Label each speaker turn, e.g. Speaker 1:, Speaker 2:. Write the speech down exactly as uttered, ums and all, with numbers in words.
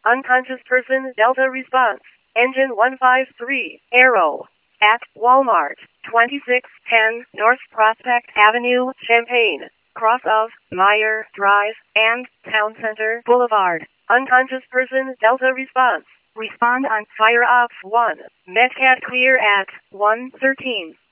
Speaker 1: Unconscious person Delta response. Engine one five three, Arrow. At Walmart, twenty-six ten North Prospect Avenue, Champaign. Cross of Meyer Drive and Town Center Boulevard. Unconscious person Delta response. Respond on Fire Ops one. Medcat clear at one thirteen.